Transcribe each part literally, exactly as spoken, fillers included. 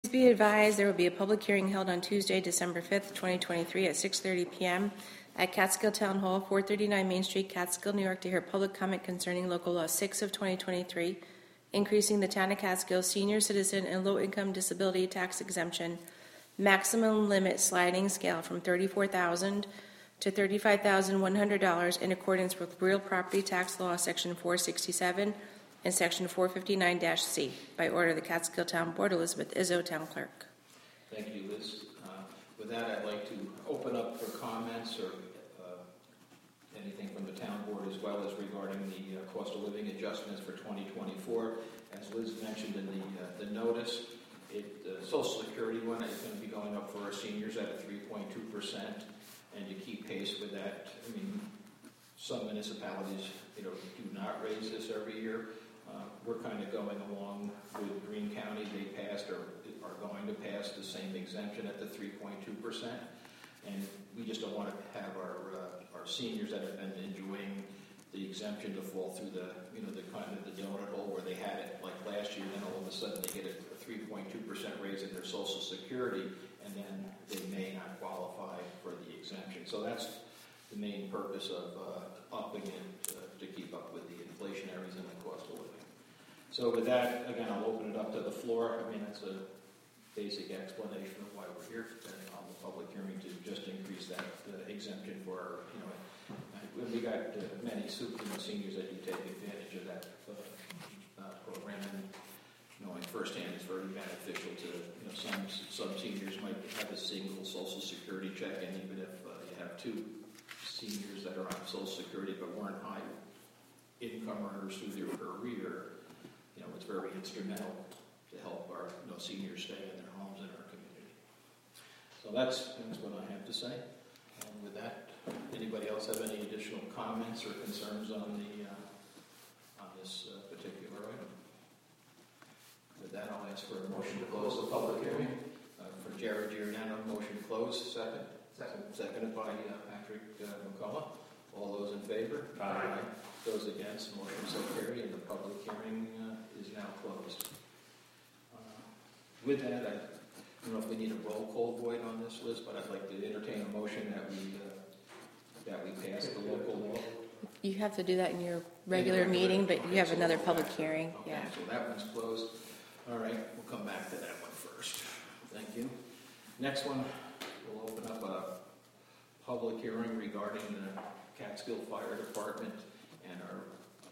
be advised there will be a public hearing held on Tuesday, December fifth, twenty twenty-three at six thirty p.m. at Catskill Town Hall, four thirty-nine Main Street, Catskill, New York, to hear public comment concerning Local Law six of twenty twenty-three, increasing the Town of Catskill senior citizen and low-income disability tax exemption maximum limit sliding scale from thirty-four thousand dollars to thirty-five thousand one hundred dollars in accordance with Real Property Tax Law, Section four sixty-seven and Section four fifty-nine C, by order of the Catskill Town Board. Elizabeth Izzo, Town Clerk. Thank you, Liz. Uh, with that, I'd like to open up for comments or uh, anything from the Town Board, as well as regarding the uh, cost of living adjustments for twenty twenty-four. As Liz mentioned in the, uh, the notice, it, uh, Social Security one is going to be going up for our seniors at a three point two percent, and to keep pace with that, I mean, some municipalities, you know, do not raise this every year. Uh, we're kind of going along with Greene County. They passed or are going to pass the same exemption at the three point two percent, and we just don't want to have our uh, our seniors that have been enjoying the exemption to fall through the, you know, the kind of the donut hole where they had it like last year, then all of a sudden they get a three point two percent raise in their Social Security, and then they may not qualify for the exemption. So that's the main purpose of uh, upping it uh, to keep up with the inflationaries and the cost of living. So with that, again, I'll open it up to the floor. I mean, that's a basic explanation of why we're here and on the public hearing to just increase that uh, exemption for our, you know, we got uh, many super you know, seniors that do take advantage of that uh, uh, program, and knowing firsthand it's very beneficial to, you know, some some seniors might have a single Social Security check, and even if uh, you have two seniors that are on Social Security but weren't high income earners through their career, you know, it's very instrumental to help our, you know, seniors stay in their homes in our community. So that's, that's what I have to say. And with that, anybody else have any additional comments or concerns on the uh, on this uh, particular item? With that, I'll ask for a motion to close the public hearing. Uh, for Jared Giordano, motion to close. Second. Second. Seconded by uh, Patrick uh, McCullough. All those in favor? Aye. Aye. Those against, motion so carried, and the public hearing uh, is now closed. Uh, with that, I don't know if we need a roll call vote on this list, but I'd like to entertain a motion that we uh, that we pass the local law. You have to do that in your regular in meeting, but you have another public hearing. Okay, yeah. So that one's closed. All right, we'll come back to that one first. Thank you. Next one, we'll open up a public hearing regarding the Catskill Fire Department and our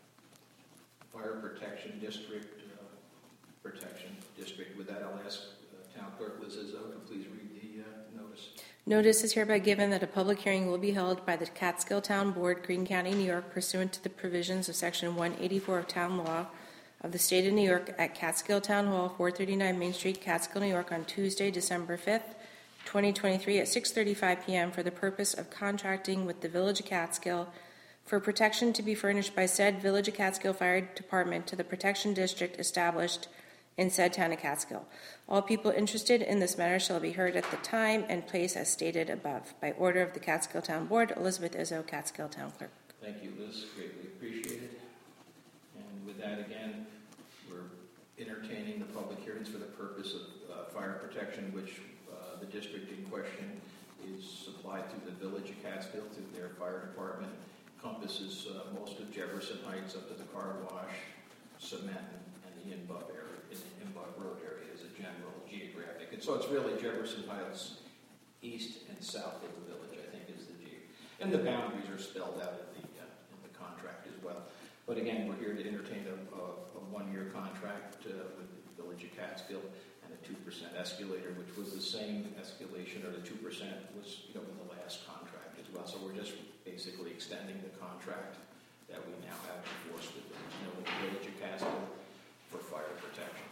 Fire Protection District uh, Protection District. With that, I'll ask uh, Town Clerk Liz Izzo to please read the uh, notice. Notice is hereby given that a public hearing will be held by the Catskill Town Board, Greene County, New York, pursuant to the provisions of Section one eighty-four of Town Law of the State of New York at Catskill Town Hall, four thirty-nine Main Street, Catskill, New York, on Tuesday, December fifth, twenty twenty-three at six thirty-five p.m. for the purpose of contracting with the Village of Catskill for protection to be furnished by said Village of Catskill Fire Department to the protection district established in said town of Catskill. All people interested in this matter shall be heard at the time and place as stated above. By order of the Catskill Town Board, Elizabeth Izzo, Catskill Town Clerk. Thank you, Liz. Greatly appreciated. And with that, again, we're entertaining the public hearings for the purpose of uh, fire protection, which uh, the district in question is supplied through the Village of Catskill, through their fire department. Encompasses uh, most of Jefferson Heights up to the car wash, cement, and the Inbuff area, in the Inbuff Road area as a general geographic. And so it's really Jefferson Heights east and south of the village, I think, is the G. And the boundaries are spelled out in the uh, in the contract as well. But again, we're here to entertain a, a, a one-year contract uh, with the Village of Catskill and a two percent escalator, which was the same escalation, or the two percent was, you know, in the last contract as well. So we're just basically extending the contract that we now have enforced with, you know, with the Village of Catskill for fire protection.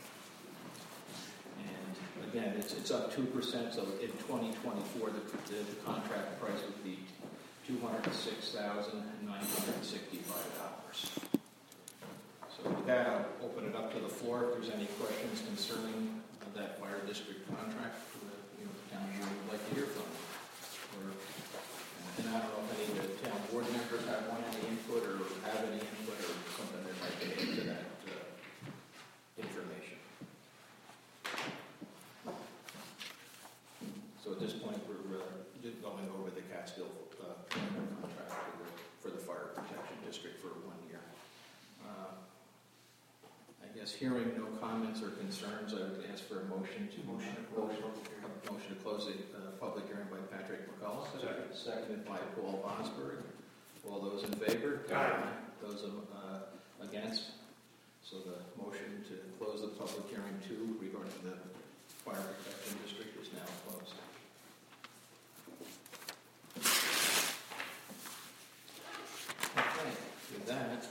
And again, it's it's up two percent. So in twenty twenty-four, the, the, the contract price would be two hundred six thousand nine hundred sixty-five dollars. So with that, I'll open it up to the floor. If there's any questions concerning that fire district contract, for the, you know, the town board would like to hear from. Or, and I don't know if any of the town board members have want any input or have any input or something that might get into that uh, information. this point, we're uh, just going over the Catskill uh, contract for the, for the Fire Protection District for one year. Uh, I guess hearing no comments or concerns, I would ask for a motion to motion to close, a motion to close the uh, public hearing by Patrick McCullough. Second. Seconded by Paul Bosberg. All those in favor? Aye. Those uh, against? So the motion to close the public hearing two regarding the Fire Protection District is now closed. Okay, with that,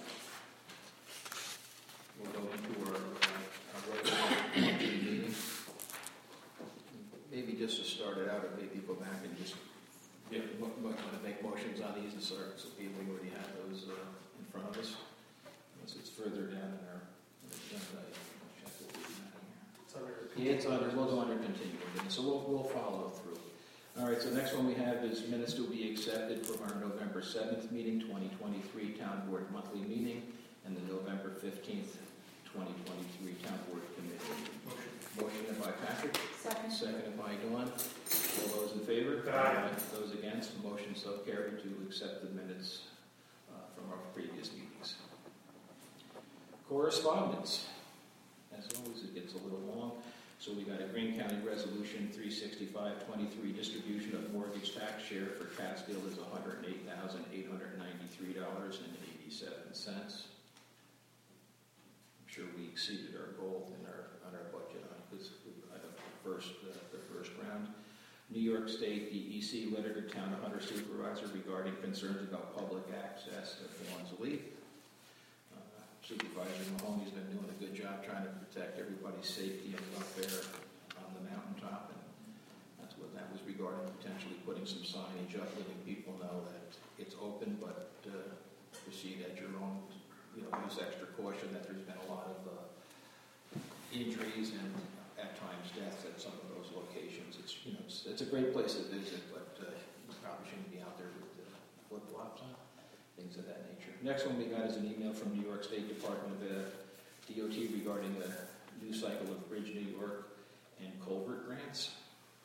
we'll go into our, uh, our regular monthly meeting. Maybe just to start it out, or maybe go back and just yeah, might want to make motions on these and start, so people already have those uh, in front of us. Unless it's further down in our agenda. Check what we have here. It's under. Yeah, it's under. We'll go under continuing business, so we'll we'll follow through. All right. So the next one we have is minutes to be accepted from our November seventh meeting, twenty twenty-three Town Board monthly meeting, and the November fifteenth, twenty twenty-three Town Board committee meeting. Motion. Motion by Patrick. Second. Seconded by Dawn. All those in favor? Aye. Those against? Motion so carried to accept the minutes uh, from our previous meetings. Correspondence. As always, it gets a little long. So we got a Greene County Resolution three sixty-five twenty-three distribution of mortgage tax share for Catskill is one hundred eight thousand eight hundred ninety-three dollars and eighty-seven cents. I'm sure we exceeded our goal in our on our budget on this uh, the first uh, the first round. New York State D E C letter to Town of Hunter Supervisor regarding concerns about public access to Fawns Leap. Supervisor Mahoney's been doing a good job trying to protect everybody's safety and welfare on the mountaintop, and that's what that was regarding potentially putting some signage up, letting people know that it's open, but uh, proceed at your own, you know, use extra caution. That there's been a lot of uh, injuries and at times deaths at some of those locations. It's you know it's, it's a great place to visit, but uh, you probably shouldn't be out there with uh, flip flops on. Things of that nature. Next one we got is an email from New York State Department of uh, D O T regarding the new cycle of Bridge New York and culvert grants.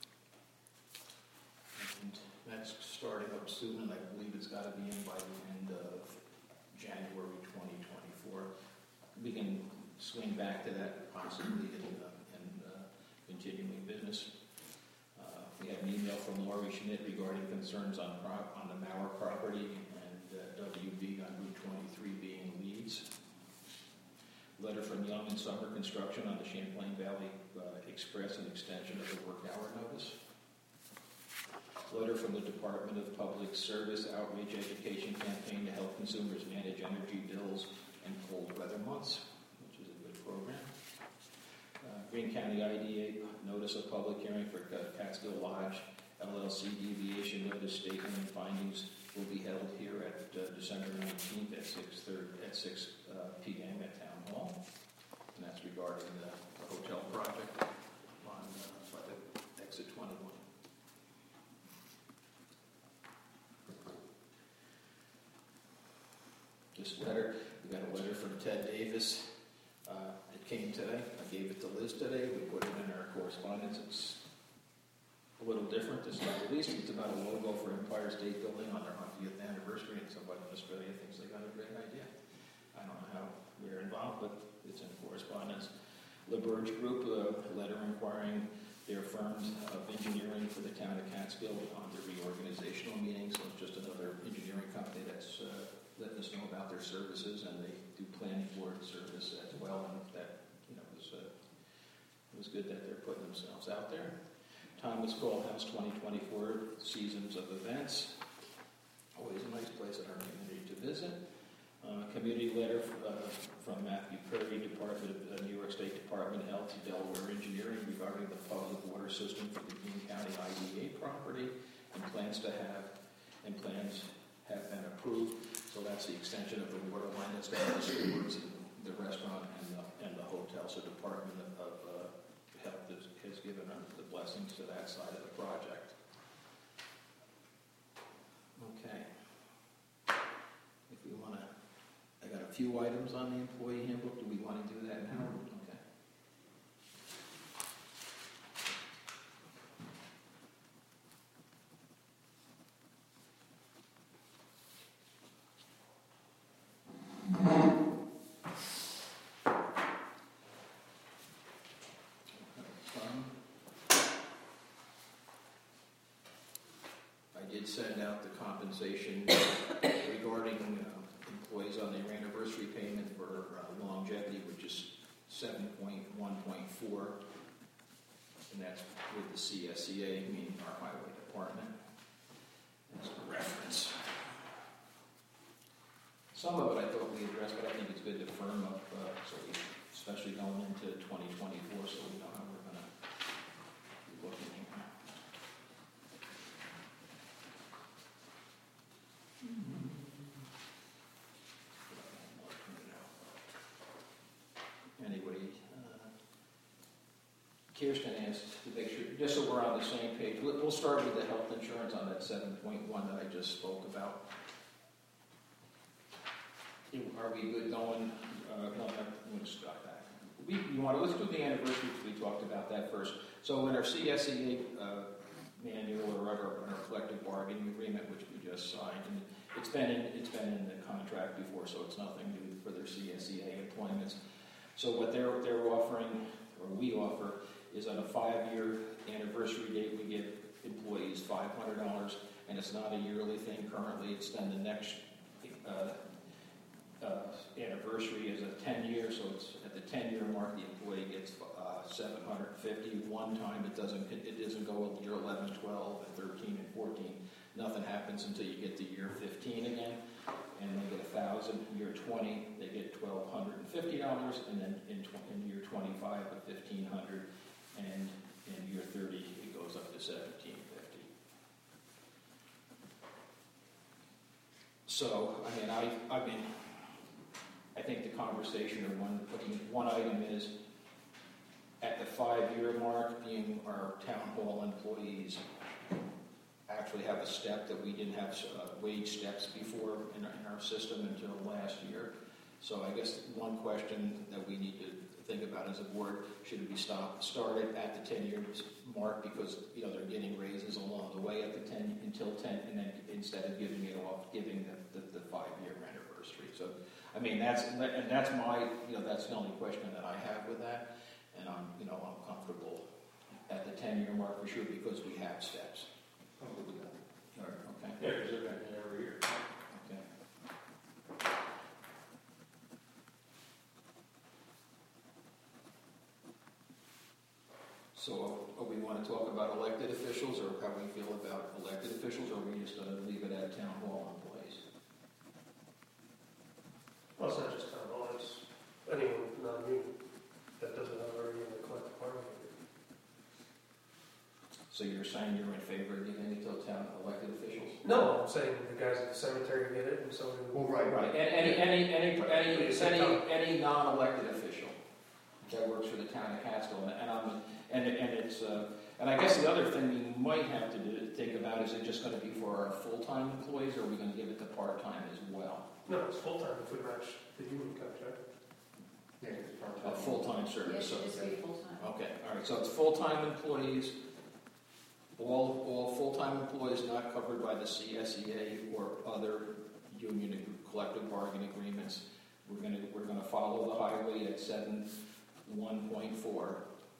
And that's starting up soon, and I believe it's got to be in by the end of January twenty twenty-four. We can swing back to that possibly in, uh, in uh, continuing business. Uh, we have an email from Laurie Schmidt regarding concerns on, prop, on the Mauer property. W B on Route twenty-three being Leeds. Letter from Young and Summer Construction on the Champlain Valley uh, Express and extension of the work hour notice. Letter from the Department of Public Service Outreach Education Campaign to help consumers manage energy bills and cold weather months, which is a good program. Uh, Greene County I D A notice of public hearing for Catskill Lodge L L C deviation notice statement and findings will be held here at uh, December nineteenth at six thirty at six uh, p m at Town Hall, and that's regarding the, the hotel project on uh, by the exit twenty-one. This letter, we got a letter from Ted Davis. Uh, it came today. I gave it to Liz today. We put it in our correspondence. It's a little different, to say the least. It's about a logo for Empire State Building on their hundredth anniversary, and somebody in Australia thinks they got a great idea. I don't know how we're involved, but it's in correspondence. LaBerge Group, a letter inquiring their firms of engineering for the town of Catskill on the reorganizational meeting. So it's just another engineering company that's uh, letting us know about their services, and they do planning board service as well. And that, you know, was uh, it was good that they're putting themselves out there. Thomas Cole House twenty twenty-four Seasons of Events. Always a nice place in our community to visit. Uh, community letter uh, from Matthew Curry, Department of uh, New York State Department of Health to Delaware Engineering regarding the public water system for the Greene County I D A property, and plans to have and plans have been approved. So that's the extension of the water line that's down the stewards and the restaurant and the, and the hotel. So Department of, of uh, Health has, has given them the blessings to that side of the project. Okay. If we want to, I got a few items on the employee handbook. Do we want to do that now? Okay. did send out the compensation regarding uh, employees on their anniversary payment for uh, longevity, which is seven point one point four, and that's with the C S E A, meaning our highway department. As a reference. Some of it I thought we addressed, but I think it's good to firm up, uh, so we, especially going into twenty twenty-four, so we know how we're going to be looking here. Anybody? Uh, Kirsten asked to make sure, just so we're on the same page, we'll we'll start with the health insurance on that seven point one that I just spoke about. Are we good going, uh, no, I'm just got back. We, you want to, let's do the anniversary because we talked about that first. So in our C S E A uh, manual or whatever, in our collective bargaining agreement, which we just signed, and it's been in, it's been in the contract before, so it's nothing new for their C S E A employments. So what they're, they're offering, or we offer, is on a five-year anniversary date, we give employees five hundred dollars, and it's not a yearly thing currently, it's then the next uh, Uh, anniversary is a ten year, so it's at the ten year mark the employee gets uh, seven hundred fifty. One time it doesn't it doesn't go year eleven, twelve, and thirteen and fourteen. Nothing happens until you get to year fifteen again, and they get a thousand. Year twenty they get twelve hundred and fifty dollars, and then in, tw- in year twenty-five a fifteen hundred, and in year thirty it goes up to seventeen fifty. So I mean I I mean. I think the conversation or one one item is at the five-year mark, being our town hall employees actually have a step that we didn't have uh, wage steps before in our, in our system until last year. So I guess one question that we need to think about as a board, should it be stopped, started at the ten-year mark because you know they're getting raises along the way at the ten until ten, and then instead of giving it off, giving the, the, the five-year anniversary. So. I mean, that's, and that's my, you know, that's the only question that I have with that, and I'm, you know, I'm comfortable at the ten-year mark for sure because we have steps. I'm good with that. All right, okay. Yeah, because they're going to every year. Okay. So, uh, we want to talk about elected officials, or how we feel about elected officials, or are we just going to leave it at town hall employees? Well, it's not just town hall, it's anyone non-union that doesn't have already in the collective bargaining agreement. So you're saying you're in favor of giving it to town elected officials? No, I'm saying the guys at the cemetery get it, and so do. Well, right, Right, and any, any, any, any, Please, any, Tom. any non-elected official that works for the town of Catskill, and I'm, and, and it's, uh, and I guess the other thing we might have to do, think about, is it just gonna be for our full-time employees, or are we gonna give it to part-time as well? No, it's full-time if we match the union contract. Yeah, it's A part-time. full-time Yes, service, it so, should just be full-time. okay, all right, so it's full-time employees, all, all full-time employees not covered by the C S E A or other union ag- collective bargaining agreements. We're gonna, we're gonna follow the highway at seven one point four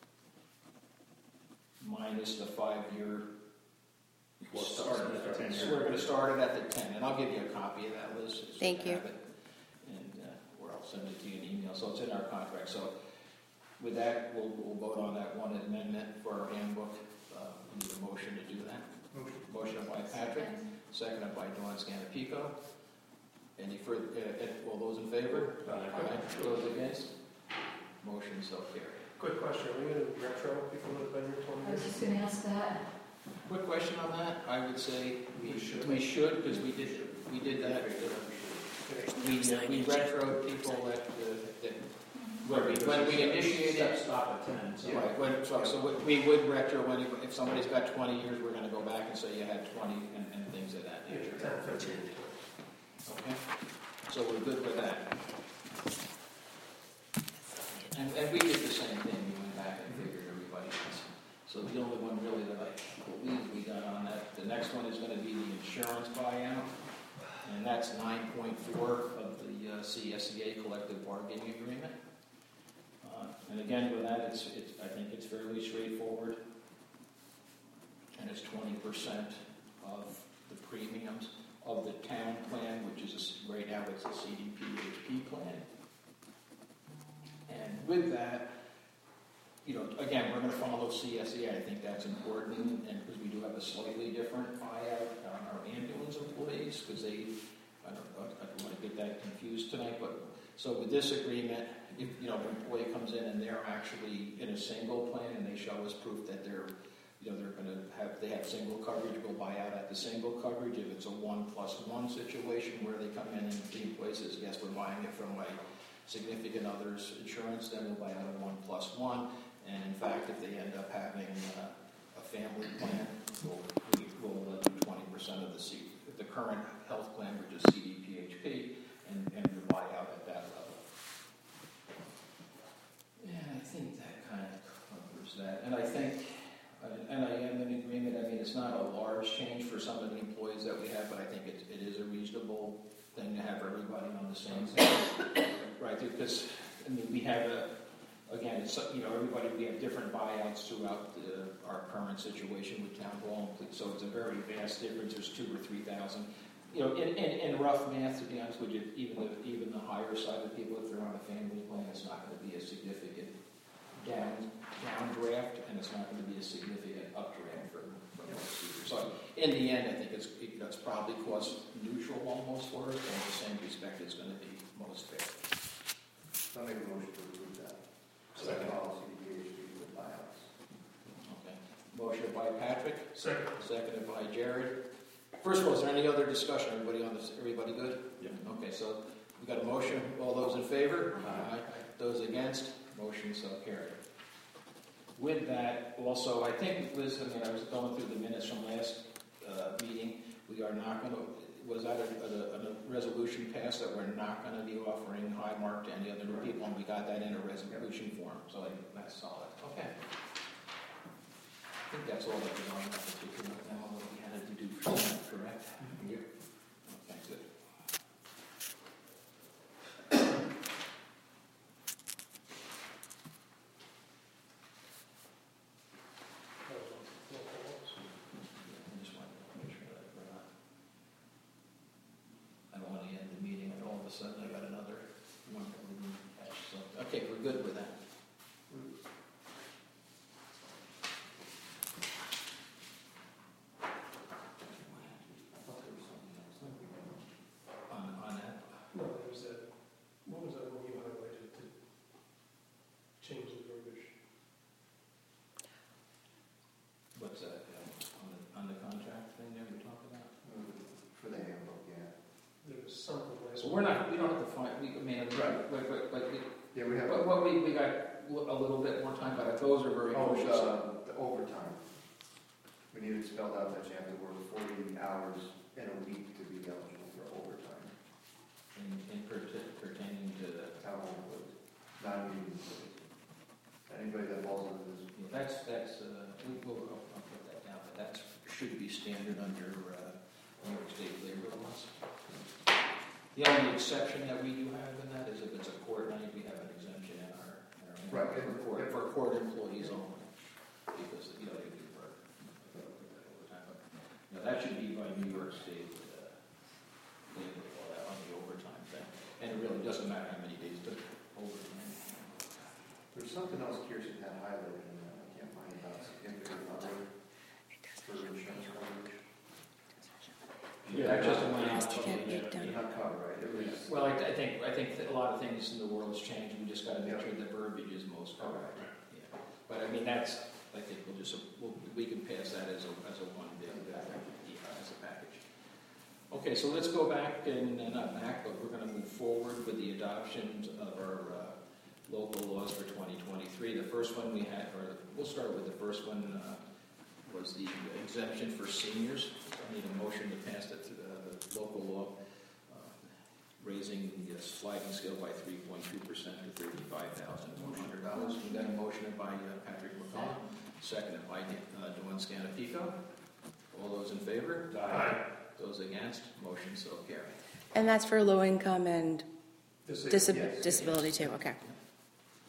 minus the five-year. Well, start. start at the ten So year. we're gonna start it at the ten, and I'll give you a copy of that, Liz. so Thank you. have it. And, uh, or I'll send it to you in email, so it's in our contract. So with that, we'll, we'll vote on that one amendment for our handbook. Uh, we need a motion to do that. Motion. Motion by Patrick, seconded by Dawn Scanapico. Any further, uh, uh, all those in favor? Aye. Those against? Motion so carried. Quick question, are we going to retro people that have been here twenty I was years? just gonna ask that. Quick question on that, I would say we We should. we should, because we did, we did that. We, uh, we retro people that, uh, that, when we, when we initiated. Stop at ten, so. Right, when, so, so we would retro, when, if somebody's got twenty years, we're gonna go back and say you had twenty and, and things of that Yeah, nature. ten, fifteen. Okay, so we're good with that. And, and we did the same thing, we went back and figured everybody else. So the only one really that I believe we got on that, the next one is gonna be the insurance buyout. And that's nine point four of the uh, C S E A collective bargaining agreement. Uh, And again, with that, it's, it's, I think it's fairly straightforward. And it's twenty percent of the premiums of the town plan, which is, a s- right now it's a C D P H P plan. And with that, you know, again, we're going to follow C S E. I think that's important, and because we do have a slightly different buyout on our ambulance employees, because they, I don't know, I don't want to get that confused tonight, but so with this agreement, if, you know, an employee comes in and they're actually in a single plan and they show us proof that they're, you know, they're going to have, they have single coverage, we'll buy out at the single coverage. If it's a one plus one situation where they come in and the employee says, yes, we're buying it from my significant other's insurance, then we'll buy out a one plus one. And in fact, if they end up having uh, a family plan, we'll, we will uh, do twenty percent of the C, the current health plan, which is C D P H P, and, and we'll buy out at that level. And I think that kind of covers that. And I think, and I am in agreement, I mean, it's not a large change for some of the employees that we have, but I think it, it is a reasonable thing to have everybody on the same page. Right, because, I mean, we have a, again, it's, you know, everybody, we have different buyouts throughout the, our current situation with town hall, so it's a very vast difference. There's two or three thousand. You know, in, in, in rough math, to be honest with you, even the, even the higher side of people, if they're on a family plan, it's not going to be a significant down downdraft, and it's not going to be a significant updraft for, for most users. So in the end, I think it's it's probably cost neutral almost for us, but in the same respect, it's going to be most fair. I'll make a motion to approve that. Second. Policy, P H P with buyouts. Okay. Motion by Patrick, Second. seconded by Jared. First of all, is there any other discussion? Everybody on this? Everybody good? Yeah. Okay, so we got a motion. All those in favor? Aye. Those against? Motion so carried. With that, also, I think, Liz, I mean, I was going through the minutes from last uh, meeting. We are not going to, was that a, a, a resolution passed that we're not going to be offering high mark to any other new people, and we got that in a resolution form, so like, that's solid. Okay. I think that's all that was on that particular, now what we had to do for that, correct? Yep. Okay, good. I just wanted to make sure that we're not, I don't want to end the meeting and all of a sudden I got another one that we need to catch. So, okay, we're good with that. On, on that, No, there was that, what was that one you highlighted to change the verbiage? what's that, uh, on the, on the contract thing there we talked about? For the handbook, yeah. There was something last. So we're not, we don't have to find, we, I mean, right, but, but, but, we, Yeah, we have, but what we, we got a little bit more time, but those are very oh, crucial. the, the overtime. We need it spelled out that you have to work forty hours in a week to be eligible for overtime. In, in perta- pertaining to the, Town hall employees, non-union employees. Anybody that falls into this. yeah, that's, that's, uh, we, we'll, I'll, I'll put that down, but that should be standard under, uh, New York State labor laws. The only exception that we do have in that is if it's a court night, we have an exemption in our, in our Right. for court, for court employees only, because, you know, they do work overtime. But, you know, that should be by New York State, uh, labor law, that on the overtime thing. And it really doesn't matter how many days, but overtime. There's something else Kirsten had highlighted in that, I can't find it, about significant other for insurance coverage. That just went out. To get it done. You're not covered, right? It was, Well, I, I think, I think that a lot of things in the world has changed, we just gotta make sure the verbiage is most correct. Yeah. But I mean, that's, I think we'll just, we'll, we can pass that as a, as a one big, uh, yeah, as a package. Okay, so let's go back and, uh, not back, but we're gonna move forward with the adoption of our, uh, local laws for twenty twenty-three. The first one we had, or we'll start with the first one, uh, was the exemption for seniors. I need a motion to pass that to the, the local law, uh, raising the uh, sliding scale by three point two percent to thirty-five thousand one hundred dollars. We got a motion by uh, Patrick McCollum, seconded by uh, Dawn Scanapico. All those in favor? Aye. Those against? Motion so carried. And that's for low income and This is- disab- yes. disability too, okay.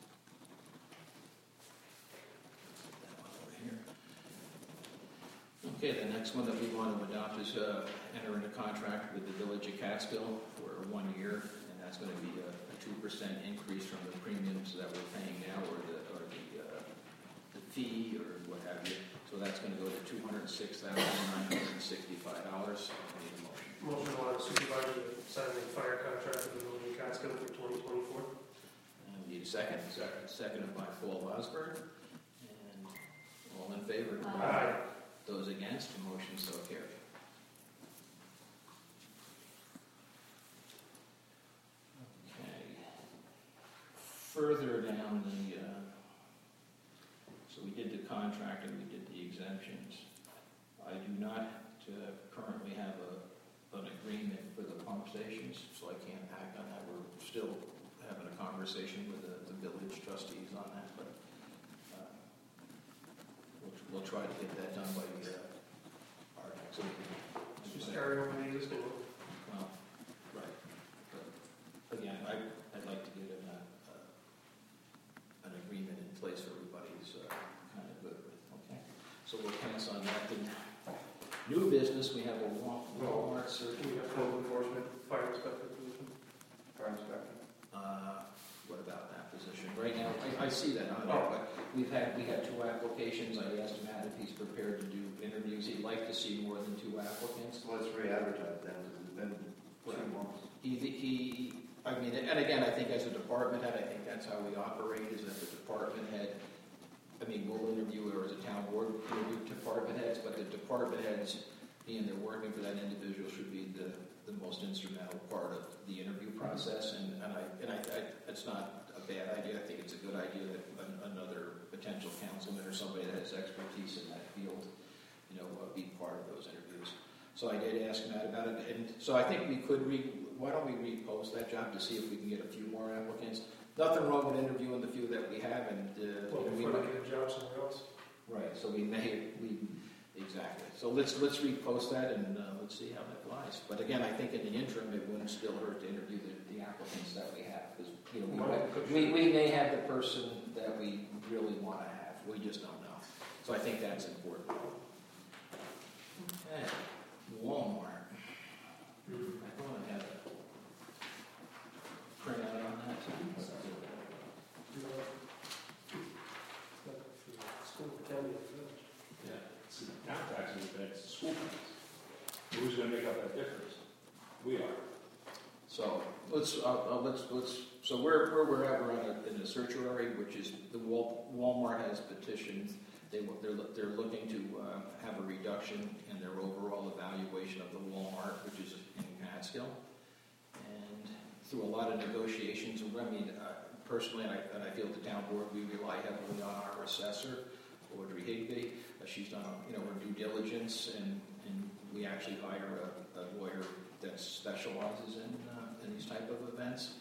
That one over here. Okay, the next one that we want to adopt is uh, enter into contract with the Village of Catskill for one year, and that's going to be a a two percent increase from the premiums that we're paying now, or the, or the, uh, the fee, or what have you. So that's going to go to two hundred six thousand nine hundred sixty-five dollars. I need a motion. Motion to allow the supervisor to sign the fire contract with the Village of Catskill for twenty twenty-four. And we need a second. Second. Seconded by Paul Osborne. And all in favor? Aye. Those against, the motion so carried. Okay. Further down the, uh, so we did the contract and we did the exemptions. I do not uh, currently have a, an agreement for the pump stations, so I can't act on that. We're still having a conversation with the, the village trustees on that, but uh, we'll, we'll try to get that done by uh, our next meeting. Just carry over the existing one. Well, right. But again, I, I'd like to get an, uh, uh, an agreement in place for everybody's uh, kind of good with, okay? So we'll pass on that. The new business, we have a Wal- Walmart search. We have code enforcement, fire inspector position. Fire inspector. Uh, What about that position? Right now, I, I see that on there, but we've had, we had two applications. I asked Matt if he's prepared to do interviews. He'd like to see more than two applicants. So let's re-advertise then, because it's been two months. He, he, I mean, and again, I think as a department head, I think that's how we operate, is that the department head, I mean, we'll interview, or as a town board, interview department heads, but the department heads, being they're working for that individual, should be the, the most instrumental part of the interview process. And, and I, and I, I, it's not a bad idea. I think it's a good idea that an, another potential councilman or somebody that has expertise in that field, you know, uh, be part of those interviews. So I did ask Matt about it, and so I think we could re, why don't we repost that job to see if we can get a few more applicants? Nothing wrong with interviewing the few that we have, and uh, Well, we before might, they get a job somewhere else. right. So we may we exactly. So let's let's repost that and uh, let's see how that flies. But again, I think in the interim, it wouldn't still hurt to interview the, the applicants that we have, because you know we, might, we we may have the person that we really want to have. We just don't know. So I think that's important. Okay. Walmart. I thought I had a printout on that too. School for county. Yeah, it's the town taxes, but it's the school taxes. Who's gonna make up that difference? We are. So let's uh, uh, let's let's so where where we're at, we're on a, in a certiorari, which is the Wal, Walmart has petitioned. They they're they're looking to uh, have a reduction in their overall evaluation of the Walmart, which is in Catskill, and through a lot of negotiations. I mean, uh, personally, and I, and I feel the town board, we rely heavily on our assessor, Audrey Higby. Uh, she's done you know her due diligence, and and we actually hire a, a lawyer that specializes in uh, in these type of events.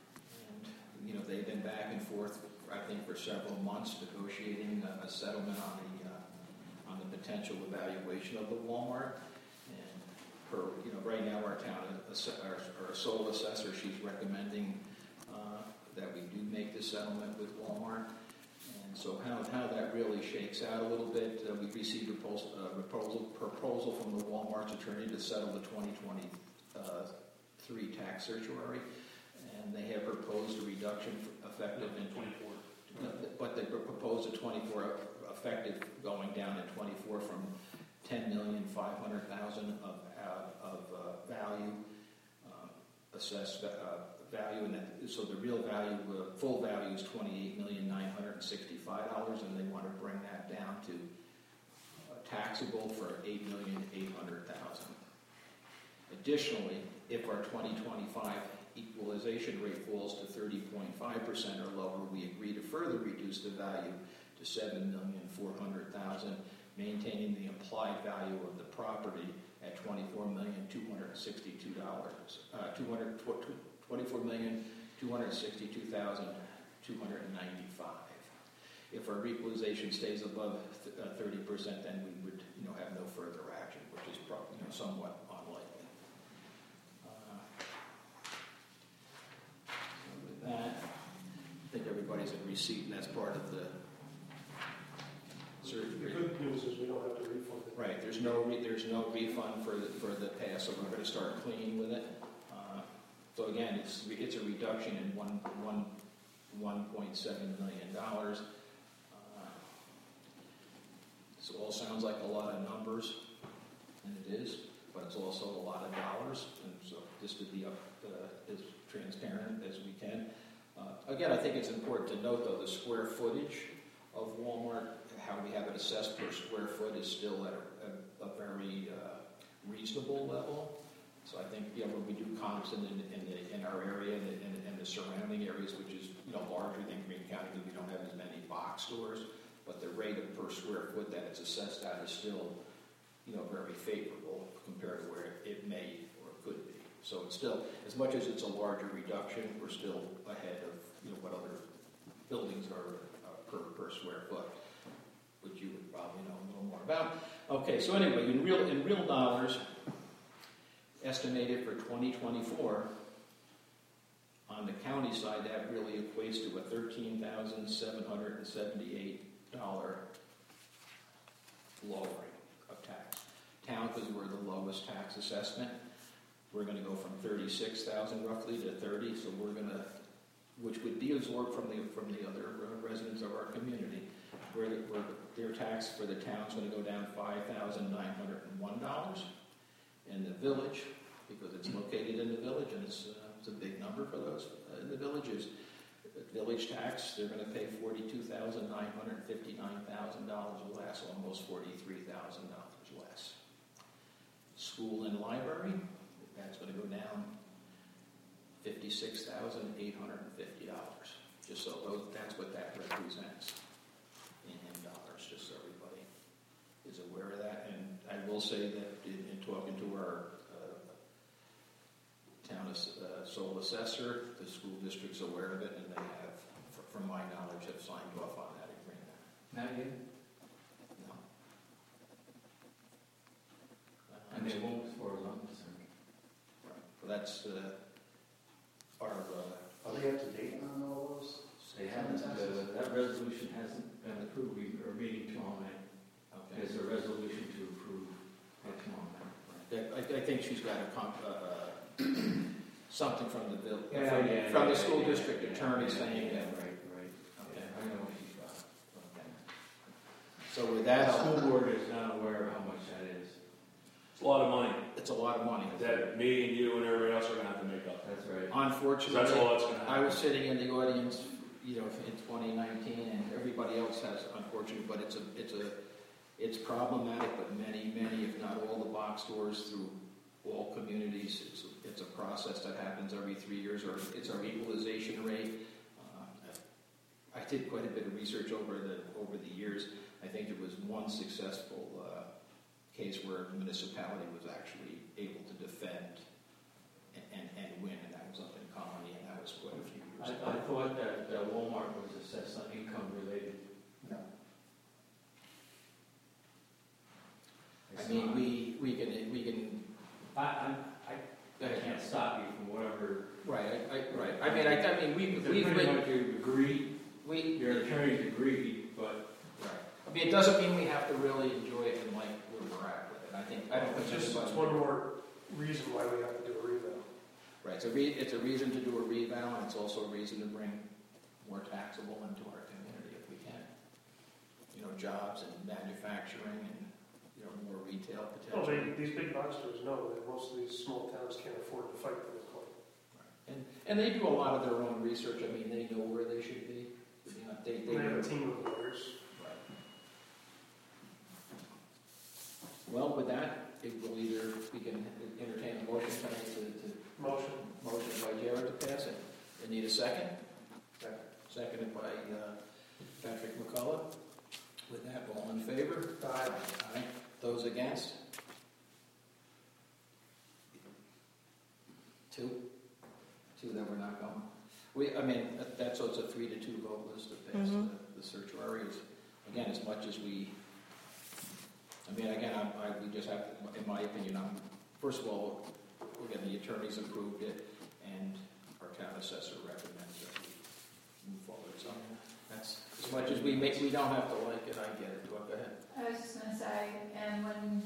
And you know they've been back and forth, I think, for several months negotiating a, a settlement on the uh, on the potential evaluation of the Walmart. And per you know right now our town our, our sole assessor, she's recommending uh, that we do make the settlement with Walmart. And so how how that really shakes out a little bit, uh, we received a proposal, uh, proposal proposal from the Walmart's attorney to settle the twenty twenty-three tax certiorari, and they have proposed a reduction effective in twenty-four. but they proposed a twenty-four effective going down in twenty-four from ten million five hundred thousand of uh, of uh, value uh, assessed uh, value, and that, so the real value, uh, full value is twenty-eight million nine hundred sixty-five dollars, and they want to bring that down to uh, taxable for eight million eight hundred thousand. Additionally, if our twenty twenty-five equalization rate falls to thirty point five percent or lower, we agree to further reduce the value to seven million four hundred thousand dollars, maintaining the implied value of the property at twenty-four million two hundred sixty-two dollars, uh, twenty-four million two hundred sixty-two thousand two hundred ninety-five. If our equalization stays above th- uh, thirty percent, then we would, you know, have no further action, which is probably, you know, somewhat unlikely. Uh, so with that, I think everybody's in receipt, and that's part of the The surgery. good news is we don't have to refund it. Right, there's no, re- there's no refund for the, for the past, so we're gonna start clean with it. Uh, So again, it's, it's a reduction in one, one, one point seven million dollars. Uh, This all sounds like a lot of numbers, and it is, but it's also a lot of dollars, and so just to be up, uh, as transparent as we can. Uh, Again, I think it's important to note, though, the square footage of Walmart, how we have it assessed per square foot is still at a, a, a very uh, reasonable level. So I think, you know, when we do comps in, in, in, the, in our area and the, and, and the surrounding areas, which is, you know, larger than Greene County, because we don't have as many box stores, but the rate of per square foot that it's assessed at is still, you know, very favorable compared to where it may or could be. So it's still, as much as it's a larger reduction, we're still ahead of, you know, what other buildings are uh, per, per square foot, which you would probably know a little more about. Okay, so anyway, in real, in real dollars, estimated for twenty twenty-four, on the county side, that really equates to a thirteen thousand seven hundred seventy-eight dollars lowering of tax. Town, because we're the lowest tax assessment, we're going to go from thirty-six thousand roughly to thirty, so we're going to, which would be absorbed from the from the other residents of our community. Where, the, where their tax for the town is going to go down five thousand nine hundred one dollars. In the village, because it's located in the village, and it's, uh, it's a big number for those uh, in the villages. Village tax, they're going to pay forty-two thousand nine hundred fifty-nine thousand dollars less, almost forty-three thousand dollars less. School and library, that's going to go down fifty-six thousand eight hundred fifty dollars. Just so those, that's what that represents in, in dollars, just so everybody is aware of that. And I will say that in, in talking to our uh, town uh, sole assessor, the school district's aware of it, and they have, f- from my knowledge, have signed off on that agreement. Not yet, No. and they won't as far as I'm concerned. Right. Well, that's uh, our. Uh, Are they up to date on all those? They haven't, uh, that resolution hasn't been approved, we are meeting tomorrow night. okay. There's a resolution to approve by tomorrow night. I, I think she's got a comp, uh, uh, something from the bill, Yeah, from, yeah, from yeah, the school yeah, district yeah, attorney yeah, saying yeah, that. right, right. Okay. Yeah, I know what she's got. Okay. So with that, The I'll- school board is not aware of how much that is. It's a lot of money it's a lot of money. that me and you and everybody else are gonna have to make up. That's right. 'Cause Unfortunately, that's all that's gonna happen. I was sitting in the audience, you know, in twenty nineteen, and everybody else has, unfortunately, but it's a, it's a, it's problematic, but many, many, if not all the box stores through all communities, it's, it's a process that happens every three years, or it's our equalization rate. Uh, I did quite a bit of research over the, over the years. I think there was one successful uh, case where a municipality was actually able to defend and, and, and win, and that was up in Colony, and that was quite a few years I, ago. I thought that uh, Walmart was assessed on income related. No. I mean, we, we can, we can, I, I'm, I, go I ahead. can't stop you from whatever. Right, I, I, right, I mean, I, I mean, we, If we've they're pretty been, much agreed, we, your attorneys agreed, but right. I mean, it doesn't mean we have to really enjoy it and like where we're at with it. I think, I don't think It's just, it's anybody- one more reason why we have to do a revamp. Right, it's a re, it's a reason to do a revow, and it's also a reason to bring more taxable into our community if we can. You know, jobs and manufacturing and, you know, more retail Well, potential. they, these big box stores know that most of these small towns can't afford to fight for this claim. And, and they do a lot of their own research. I mean, they know where they should be. You know, they, they They have know. a team of lawyers. Right. Well, with that, it will either, we can entertain a motion tonight to, to, Motion. motion by Jared to pass it. And need a second? Second. Seconded by uh, Patrick McCullough. With that, all in favor? Aye. Aye. Those against? Two? Two that we're not going. We, I mean, that- that's, so it's a three to two vote list to pass Mhm. the, the certiorari. Is- Again, as much as we, I mean, again, I, I, we just have, to- in my opinion, I'm, first of all, again, the attorneys approved it, and our town assessor recommends that we move forward. So that's, as much as we make, we don't have to like it, I get it. Go ahead. I was just gonna say, and when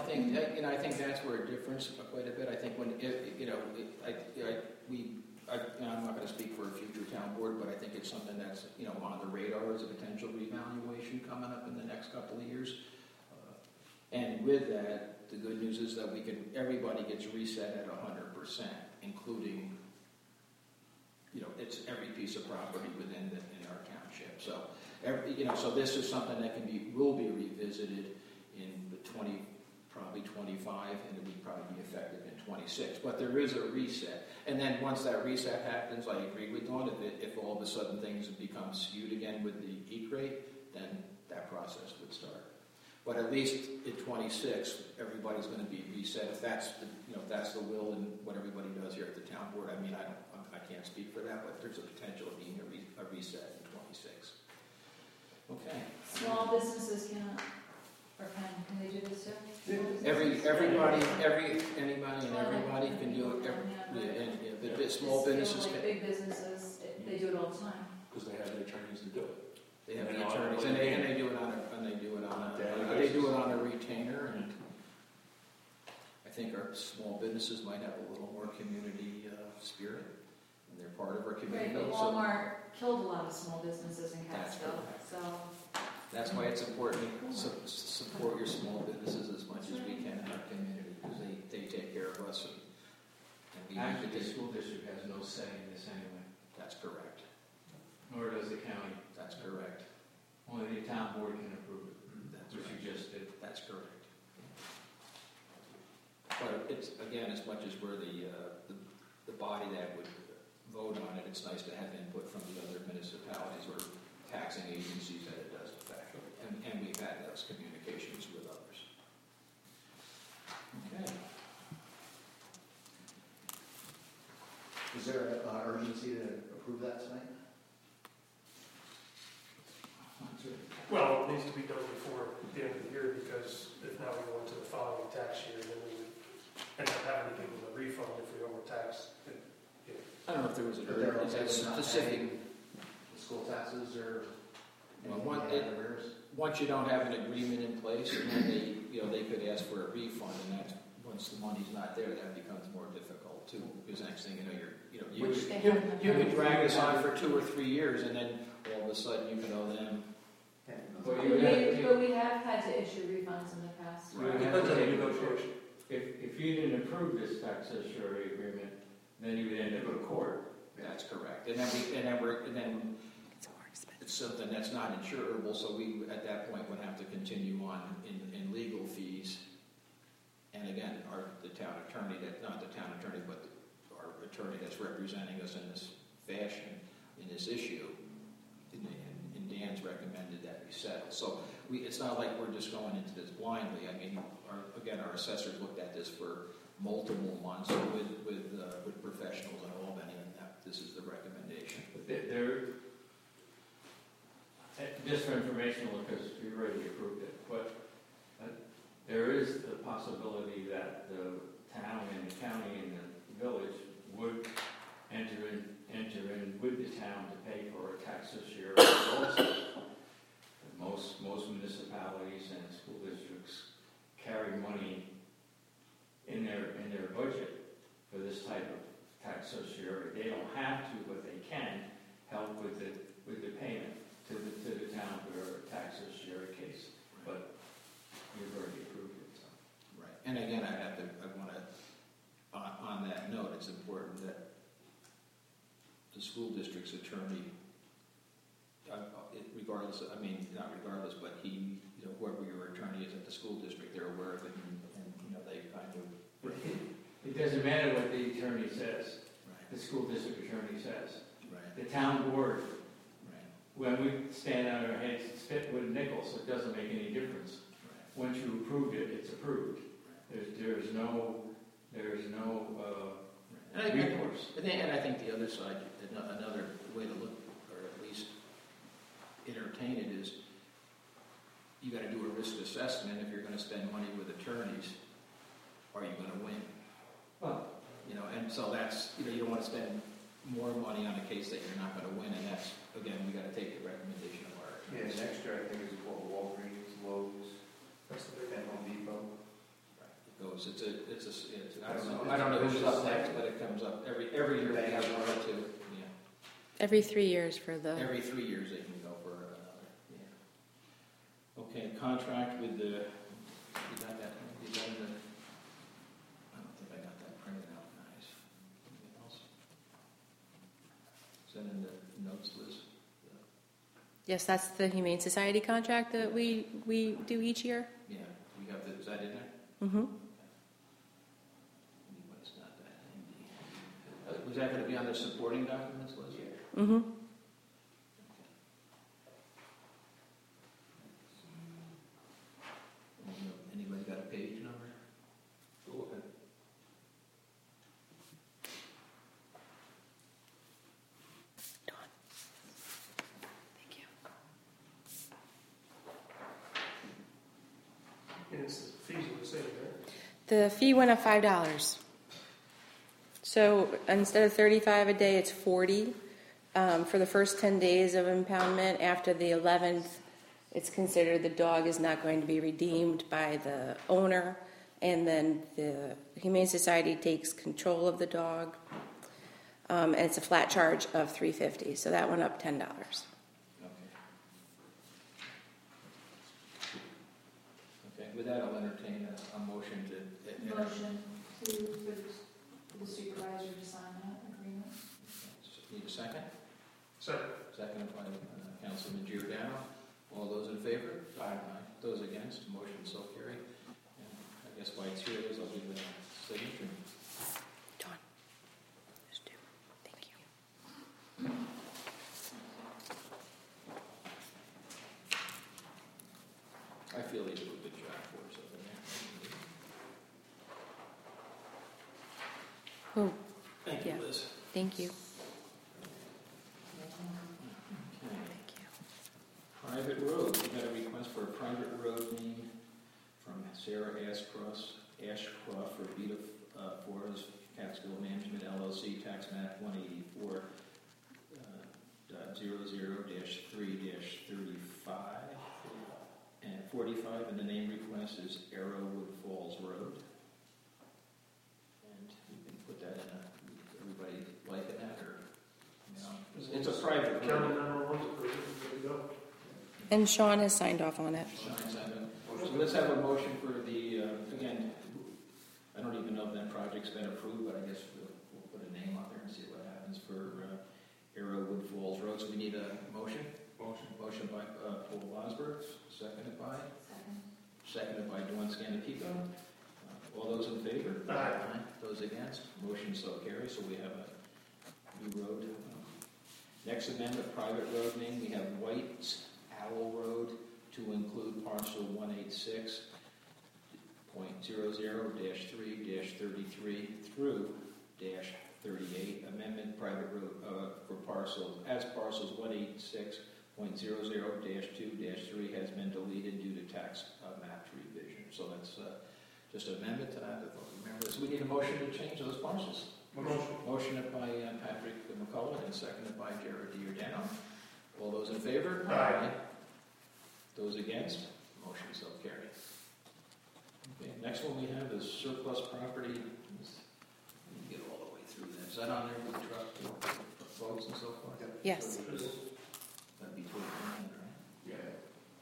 think, that- you know, I think that's where it differs quite a bit. I think when, if, you know, it- I, I, we, I, you know, I'm not gonna speak for a future town board, but I think it's something that's, you know, on the radar as a potential revaluation coming up in the next couple of years. Uh, And with that, the good news is that we can, everybody gets reset at a hundred percent, including, you know, it's every piece of property within the, in our township. So, every, you know, so this is something that can be, will be revisited in the twenty, probably twenty-five, and it would probably be effective in twenty-six. But there is a reset. And then once that reset happens, I agree with Dawn, if, it, if all of a sudden things have become skewed again with the E C R A, then that process would start. But at least in twenty-six, everybody's going to be reset. If that's the, you know, if that's the will and what everybody does here at the town board, I mean, I don't, I can't speak for that, but there's a potential of being a, re, a reset in twenty-six. Okay. Small businesses cannot, or can, can they do this too? Every, everybody, every, anybody and everybody can do it. Every, yeah, and, yeah, but but small businesses Like can, big businesses, it- they do it all the time. Because they have the attorneys to do it. they have And the they attorneys, all- and they, and they do it on a, and they do it on a, they do it on a retainer, and I think our small businesses might have a little more community, uh, spirit, and they're part of our community. Right, but so Walmart killed a lot of small businesses in That's Catskill, correct. so. That's why it's important to su- support your small businesses as much as we can in our community, because they, they take care of us, and, and we have to Actually, the take, school district has no say in this anyway, that's correct, nor does the county. that's correct, Only the town board can approve it, that's which right. you just did. That's correct. But it's, again, as much as we're the, uh, the, the body that would vote on it, it's nice to have input from the other municipalities or taxing agencies that it does affect. And, and we've had those communications with others. Okay. Is there an urgency to approve that tonight? Well, it needs to be done before the end of the year, because if not, we go into the following tax year, then we would end up having to give them a refund if we overtax. I don't know if there was a, But they're is okay that with not specific, paying the school taxes or Well, anything one- they have in arrears? once you don't have an agreement in place, and then they, you know, they could ask for a refund, and that's, once the money's not there, that becomes more difficult too, because next thing you know, you're, you know, you, Which they you, haven't you done. could drag this on for two or three years, and then all of a sudden you can owe them. Well, But you would have we, to- but we have had to issue refunds in the past. you would It have depends to on the take- negotiation. If, if you didn't approve this tax surety agreement, then you would end up in court. That's correct, and then we, and then we're, and then it's something that's not insurable, so we, at that point, would have to continue on in, in legal fees. And again, our, the town attorney, that, not the town attorney, but our attorney that's representing us in this fashion, in this issue, and, and Dan's recommended that we settle. So we, it's not like we're just going into this blindly. I mean, our, again, our assessors looked at this for multiple months with, with, uh, with professionals in Albany, and that, this is the recommendation. But there- there, eh, just for informational, because you already approved it, but uh, there is the possibility that the town and the county and the village would enter in, enter in with the town to pay for a tax this year also. Most, most municipalities and school districts carry money in their, in their budget for this type of tax society. They don't have to, but they can help with the, with the payment to the, to the town for a tax society case. But you've already approved it, so. Right, and again, I have to, I want to, on, on that note, it's important that the school district's attorney, uh, it- regardless, of- I mean, not regardless, but he, you know, whoever your attorney is at the school district, they're aware of it, and, and, you know, they kind of. It doesn't matter what the attorney says, Right, the school district attorney says. right, The town board, right, when we stand on our heads and spit with nickels, it doesn't make any difference. right. Once you approved it, it's approved. There's, there's no, there's no, And uh, I, and recourse. I think, and I think the other side, ano- another way to look, or at least entertain it, is you got to do a risk assessment. If you're going to spend money with attorneys, are you going to win? Well, You know, and so that's, you know, you don't want to spend more money on a case that you're not going to win, and that's, again, we got to take the recommendation of our Yeah, attorneys. next year I think is what Walgreens, Lowe's, That's the big and Home Depot. goes. It's a, it's a, it's, I It's- don't know, it's I don't know who's vicious up next, cycle. but it comes up every, every year they have one or two. Yeah. Every three years for the, Every three years they can go for another, yeah. Okay, contract with the, you got that, you got the, I don't think I got that printed out, guys. Anything else? Is that in the notes, Liz? yes, that's the Humane Society contract that we, we do each year. Yeah, we got the, is that in there? Mm-hmm. Anybody's not that handy. Uh, Was that gonna be on the supporting documents, Liz? Mm-hmm. Anybody got a page number? Go ahead. Thank you. And it's the fees are the same, right? The fee went up five dollars. So instead of thirty-five a day, it's forty. Um, for the first ten days of impoundment, after the eleventh, it's considered the dog is not going to be redeemed by the owner, and then the Humane Society takes control of the dog. Um, and it's a flat charge of three fifty, so that went up ten dollars. Okay. Okay, with that, I'll entertain a, a motion to. Motion to, for the- for the supervisor to sign that agreement. Need a second? Second. Second by uh, Councilman Giordano. All those in favor? Aye. Those against? Motion so carried. And I guess while it's here, Liz, I'll do the signature. John, there's two. Thank you. I feel they do a good job for us over there. Oh, Thank you, Liz. thank you. Okay. Thank you. Private road, we got a request for a private road name from Sarah Ashcroft, Ashcroft for Vita uh, Forest Catskill Management L L C, tax map one eighty-four, uh, dot zero zero dash three dash thirty-five, and forty-five, and the name request is Arrowwood Falls Road. And we can put that in a, everybody liking that, or, you know, it's- it's a private County road. nine-one-one's approved, good to go. And Sean has signed off on it. Sean's have a- So let's have a motion for the, uh, again, I don't even know if that project's been approved, but I guess we'll, we'll put a name out there and see what happens for uh, Arrowwood Falls Road. So we need a motion? Motion. Motion by uh, Paul Bosberg, seconded by? Second. Seconded by Dawn Scanapico. Uh, All those in favor? Aye. Those against? Motion so carries, so we have a new road. Next amendment, private road name, we have White's Owl Road to include parcel one eighty-six point zero zero dash three dash thirty-three through dash thirty-eight. Amendment, private road, uh, for parcel, as parcels one eighty-six point zero zero dash two dash three has been deleted due to tax uh, map revision. So that's, uh, just an amendment to that. Remember, so we need a motion to change those parcels. Motion. Motion by uh, Patrick McCullough and seconded by Jared Giordano. All those in favor? Aye. Those against? Motion so carried. Okay, next one we have is surplus property. Let me get all the way through that. Is that on there with truck, boats and so forth? Yes. That'd be toward the end, right? Yeah.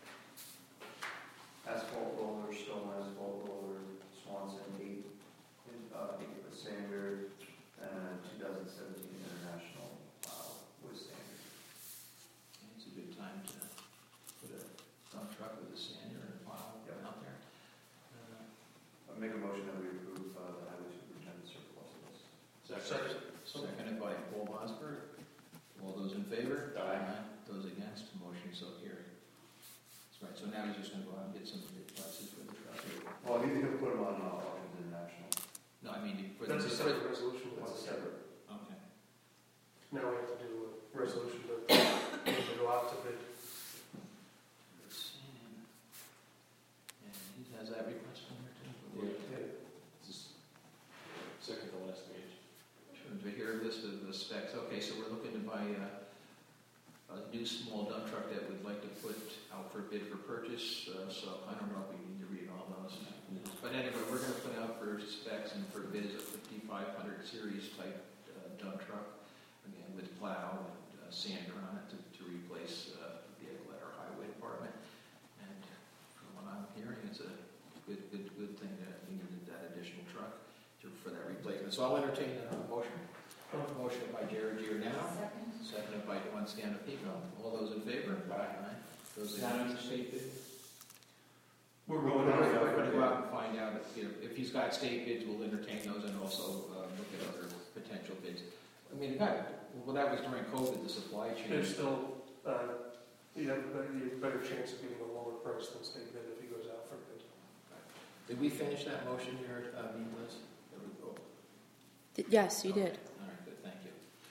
Asphalt roller, stone asphalt roller, Swanson eight, uh, eight foot standard, and two thousand seventeen international, uh, wood standard. It's a good time to put a dump truck with a sander and a plow Yep. out there. Uh, I make a motion that we approve, uh, the highway superintendent surplus list. Second. Seconded by Paul Bosberg. All those in favor? Aye. Those against? Motion so carried. That's right, so now he's just gonna go out and get some good prices for the truck. Well, he's gonna put them on, uh, Hawkins International. No, I mean, for the... That's a separate resolution. That's separate. Okay. Now we have to do a resolution to, to go out to bid. And he has that request on there too? Yeah. It's just second to last page. To hear a list of the specs. Okay, so we're looking to buy a, a new small dump truck that we'd like to put out for bid for purchase. Uh, so I don't know if we need to read all those. But anyway, we're going to put out for bid is a fifty-five hundred series type uh, dump truck, again with plow and uh, sander on it to, to replace uh, the vehicle at our highway department. And from what I'm hearing, it's a good, good, good thing that we needed that additional truck to, for that replacement. So I'll entertain a motion. Motion by Jerry Giordano, Second. seconded by Juan Scannapino. All those in favor? Aye. Those Is that on the against? state bid? We're We're going going over to go that. out and find out if, you know, if he's got state bids, we'll entertain those and also uh, look at other potential bids. I mean, the guy, well, that was during COVID, the supply chain. There's still, uh, you have a better, you have a better chance of getting a lower price than state bid if he goes out for bid. Did we finish that motion here, uh, mean, Liz? There we go. Yes, you did. All right, good, thank you.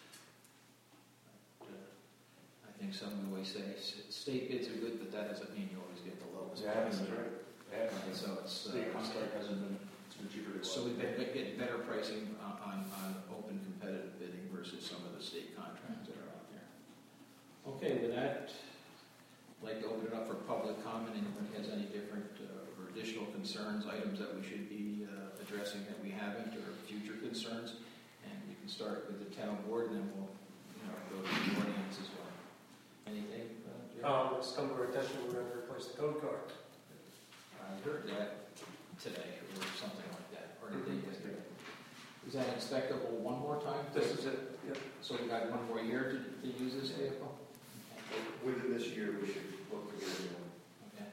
Uh, I think some always say s- state bids are good, but that doesn't mean you always get the lowest Yeah, price. that's right. Yeah, Right, so it's, the uh, contract hasn't been, it's been cheaper to go. so we've been getting better pricing on, on, on open competitive bidding versus some of the state contracts that are out there. Okay, with that, I'd like to open it up for public comment. Anyone has any different uh, or additional concerns, items that we should be uh, addressing that we haven't, or future concerns? And we can start with the town board, and then we'll, you know, go to the audience as well. Anything? uh, Jerry? Um, it's come to our attention, we're going to replace the code car. I heard that today, or something like that, or the day yesterday. Is that inspectable one more time? This is it, yep. So we got one more year to, to use this vehicle? Within this year, we should look to get a new one. Okay.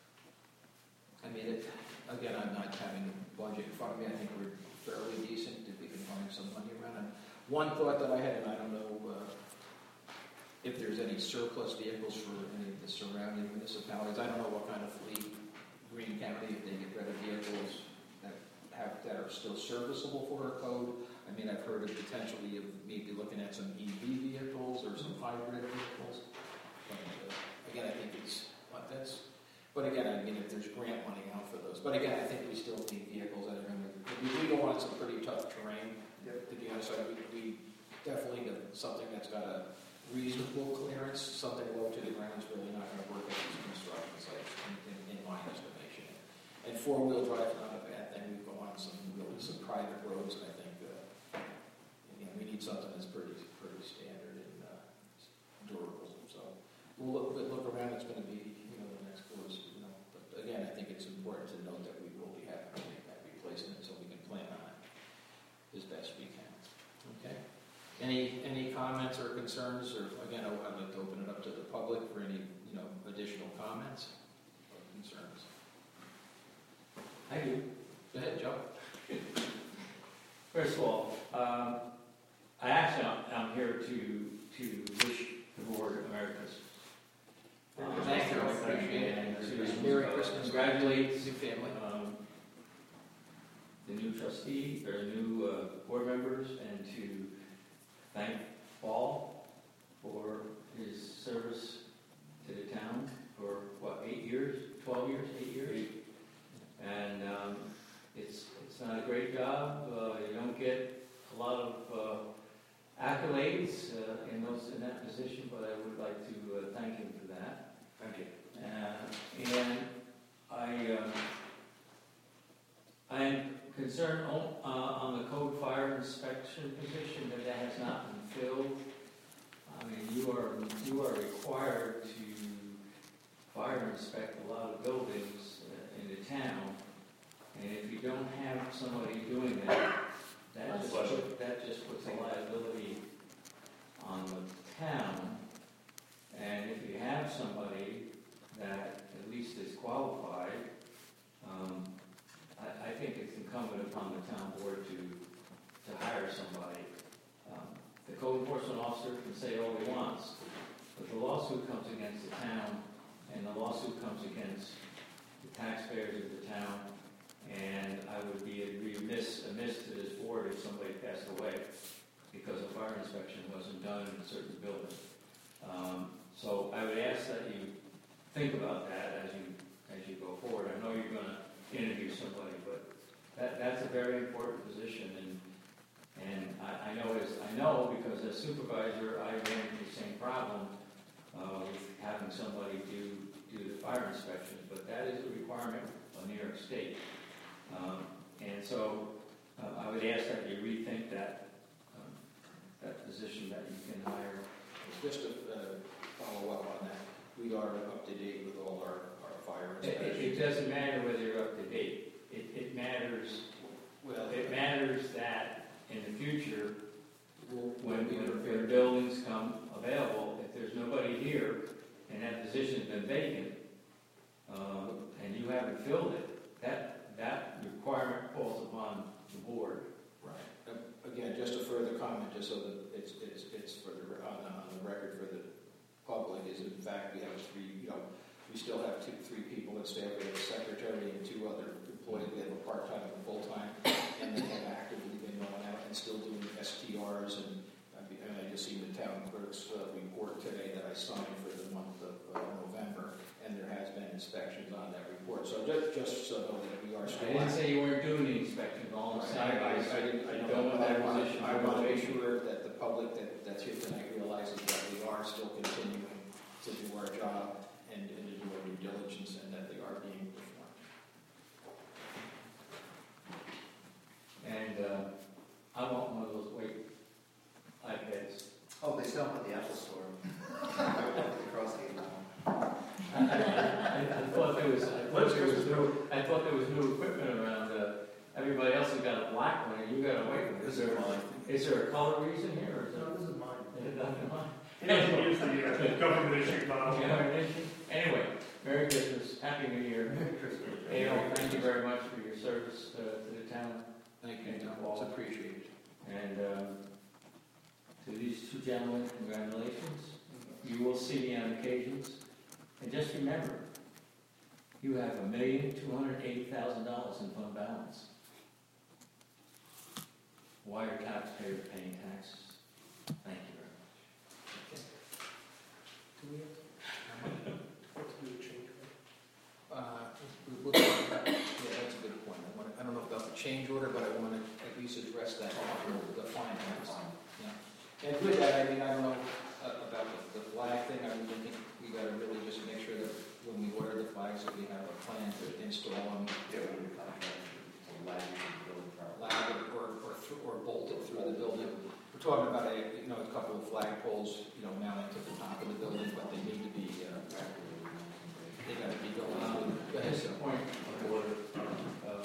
I mean, it, again, I'm not having a budget in front of me. I think we're fairly decent if we can find some money around it. One thought that I had, and I don't know uh, if there's any surplus vehicles for any of the surrounding municipalities. I don't know what kind of fleet Green County, if they get rid of vehicles that have, that are still serviceable for our code. I mean, I've heard of potentially of maybe looking at some E V vehicles or some hybrid vehicles. But, uh, again, I think it's, but that's, but again, I mean, if there's grant money out for those. But again, I think we still need vehicles that are going to, we, we go on some pretty tough terrain. To be honest, I, we, we definitely need something that's got a reasonable clearance. Something low to the ground is really not going to work at these construction sites, in, in, in my estimation. And four-wheel drive is not a bad thing. We go on some really some private roads, and I think uh, again, we need something that's pretty pretty standard and uh, durable. So we'll look we'll look around. It's going to be, you know, the next course, you know. But again, I think it's important to note that we will be having to make that replacement, so we can plan on it as best we can. Okay. Any any comments or concerns? Or again, I- I'd like to open it up to the public for any, you know, additional comments or concerns. I do. Go ahead, Joe. First of all, um, I actually, I'm, I'm here to, to wish the board America's. Um, Thank you, I appreciate it. and to, Merry uh, Christmas. Congratulate New family. um, the new trustee, or new uh, board members, and to thank Paul for his service to the town for, what, eight years, twelve years, eight years? And um, it's, it's not a great job. Uh, you don't get a lot of uh, accolades uh, in those, in that position, but I would like to uh, thank him for that. Thank you. Uh, and I, um, I'm concerned on, uh, on the code fire inspection position that that has not been filled. I mean, you are, you are required to fire inspect a lot of buildings uh, in the town. And if you don't have somebody doing that, that just, put, that just puts a liability on the town. And if you have somebody that at least is qualified, um, I, I think it's incumbent upon the town board to, to hire somebody. Um, the code enforcement officer can say all he wants, but the lawsuit comes against the town, and the lawsuit comes against the taxpayers of the town, and I would be remiss, amiss to this board if somebody passed away because a fire inspection wasn't done in a certain building. Um, so I would ask that you think about that as you as you go forward. I know you're going to interview somebody, but that that's a very important position, and and I, I know as I know because as supervisor I ran into the same problem uh, with having somebody do do the fire inspections, but that is a requirement of New York State, um, and so uh, I would would ask that you rethink that, um, that position that you can hire. Just to uh, follow up on that, we are up to date with all our, our fire It, it- inspections. it doesn't matter whether you're up to date. It, it matters, Well, it matters that in the future, we'll- when, we when are- when buildings come available, if there's nobody here and that position's been vacant, um, and you haven't filled it, that, that requirement falls upon the board. Right. Um, Again, just a further comment, just so that it's, it's, it's for the, on the, on the record for the public, is in fact, we have three, you know, we still have two, three people that stay, we have a secretary and two other employees, we have a part-time and a full-time, and they have actively been going out and still doing S T Rs, and, I mean, and I just seen the town clerk's uh, report today that I signed for the month of uh, November, and there has been inspections on that report, so just, just so that we are I still. didn't say you weren't doing the inspection, all I'm saying I, I, is, I didn't, I you don't don't want know, I that want, position. I want to make sure that the public that, that's here tonight realizes that we are still continuing to do our job and, and to do our due diligence, and that they are being performed. And, uh, I want one of those white iPads. Oh, they sell them at the Apple Store. Across the aisle. I, I, I thought there was, I thought there was new, I thought there was new equipment around, uh, everybody else has got a black one and you got a white one. Is there, is there a color reason here or is No, there? this is mine. Is it not mine? He doesn't use the uh, government issued model. You have an issue? Anyway, Merry Christmas, Happy New Year. Adel, thank you very much for your service uh, to the town. Thank you, Tom, it's appreciated. And um, to these two gentlemen, congratulations. You will see me on occasions. And just remember, you have a million two hundred eighty thousand dollars in fund balance. Why are taxpayers paying taxes? Thank you very much. Do we have, What to do to change it? uh, we- we'll talk about, yeah, that's a good point. I want, I don't know about the change order, but I want to at least address that, the finance. Yeah. And with that, I mean, I don't know uh, about the, the flag thing, I mean, I think we got to really just make sure that when we order the flags, that we have a plan to install them. Yeah, we would contract to lag the building properly. Laddered or, or, through, or bolted through the building. We're talking about a, you know, a couple of flag poles, you know, mounted to the top of the building, but they need to be, uh, they got to be going on. Go ahead, Just sir. a point of order. Um,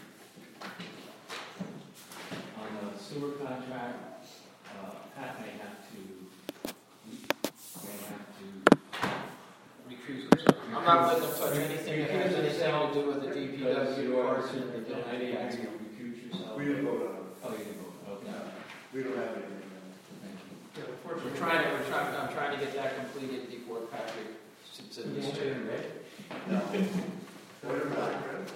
On the sewer contract, uh, Pat may have to, may have to Recuse himself. I'm not letting them touch anything that has anything to do with the D P Because W you or are superintendent, I need you to recuse yourself. We didn't vote on it. Oh, you didn't vote, okay. No. We don't have anything. Thank you. Yeah, We're unfortunately. trying to, we're trying, I'm trying to get that completed before Patrick sits in this chair. No. Whatever, right?